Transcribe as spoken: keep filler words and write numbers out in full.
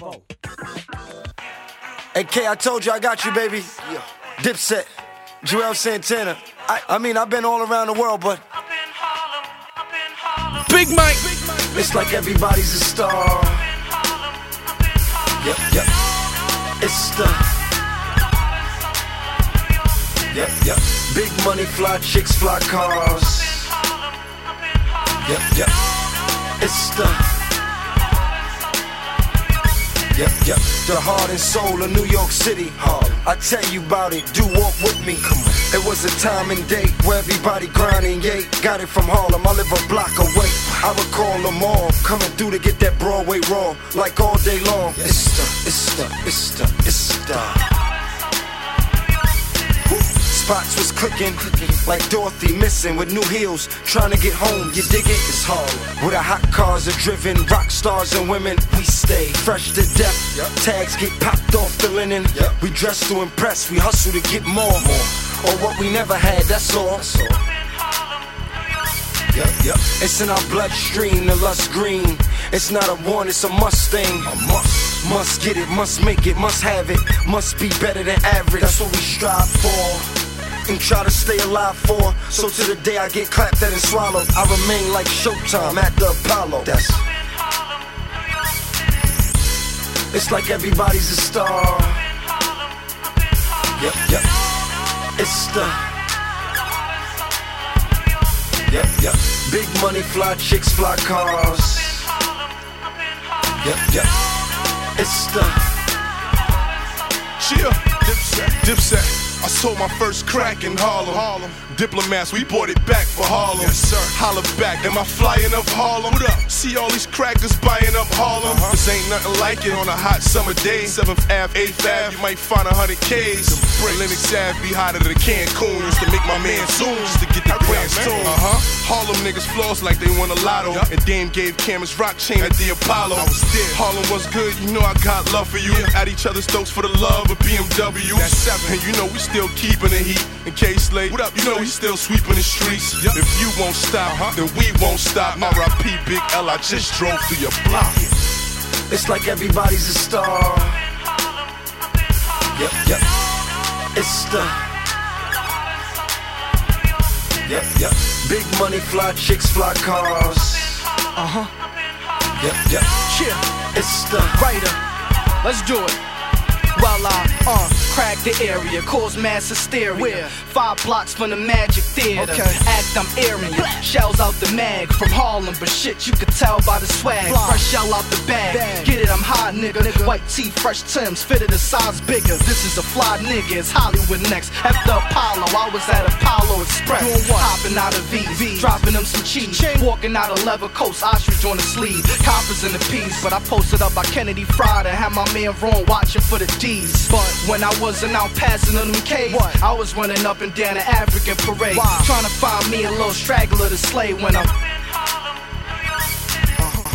Hey K, I told you I got you, baby. Yeah. Dipset, Joel Santana. I, I mean, I've been all around the world, but Big Mike. It's like everybody's a star. Yep, yep. It's the Yep, yep. Big money, fly chicks, fly cars. Yep, yep. It's the Yep, yep. The heart and soul of New York City. Harlem. I tell you about it, do walk with me. Come on. It was a time and date where everybody grinding, yay. Got it from Harlem, I live a block away. I recall them all coming through to get that Broadway raw, like all day long. It's the, it's the, it's the, it's the Spots was clicking, like Dorothy missing with new heels, trying to get home, you dig it? It's Harlem. Where the hot cars are driven, rock stars and women, we stay fresh to death. Yep. Tags get popped off the linen. Yep. We dress to impress, we hustle to get more. more. Or what we never had, that's all. That's all. Yep, yep. It's in our bloodstream, the lust green. It's not a want, it's a must thing. A must. Must get it, must make it, must have it. Must be better than average, that's what we strive for and try to stay alive for. So to the day I get clapped at and swallowed, I remain like Showtime at the Apollo. That's It's like everybody's a star. Yep, yep. It's the Yep, yep. Big money, fly chicks, fly cars. Yep, yep. It's the Cheer. Dipset. Dipset. I sold my first crack in Harlem. Harlem. Diplomats, we bought it back for Harlem. Yes, sir. Holla back, am I flying up Harlem? What up? See all these crackers buying up Harlem. Uh-huh. This ain't nothing like it on a hot summer day. seventh Avenue, eighth Avenue, you might find a hundred K's. Lennox Ave be hotter than Cancun. Used to make my man zoom just to get the grand tune. Uh-huh. Harlem niggas floss like they won a lotto. Yep. And Dame gave Cameras rock chain at the Apollo. I was there. Harlem was good, you know I got love for you. Yeah. At each other's throats for the love of B M W. That's seven. And you know we still keeping the heat. In K-Slate, what up? You know we still sweeping the streets. Yep. If you won't stop, uh-huh. then we won't stop. R I P Big L, I just drove through your block. It's like everybody's a star. Yep, yep. It's the Yep, yep. Big money, fly chicks, fly cars. Uh-huh. Yep, yep. Cheer. It's the Writer. Let's do it. Well, I uh, crack the area, cause mass hysteria. Where? Five blocks from the Magic Theater. Okay. Act, I'm airing ya. Shells out the mag from Harlem, but shit, you could tell by the swag. Fly. Fresh shell out the bag. bag. Get it, I'm hot, nigga. nigga. White tee, fresh Timbs, fitted a size bigger. This is a fly nigga, it's Hollywood next. After Apollo, I was at Apollo Express. Doing what? Hopping out of V, v. dropping them some cheese. Chain. Walking out of Leather Coast, ostrich on the sleeve. Coppers in the piece, but I posted up by Kennedy Friday. Had my man Ron watching for the D's. But when I wasn't out passing on them K's, I was running up and down the African parade. Wow. Trying to find me a little straggler to slay when I'm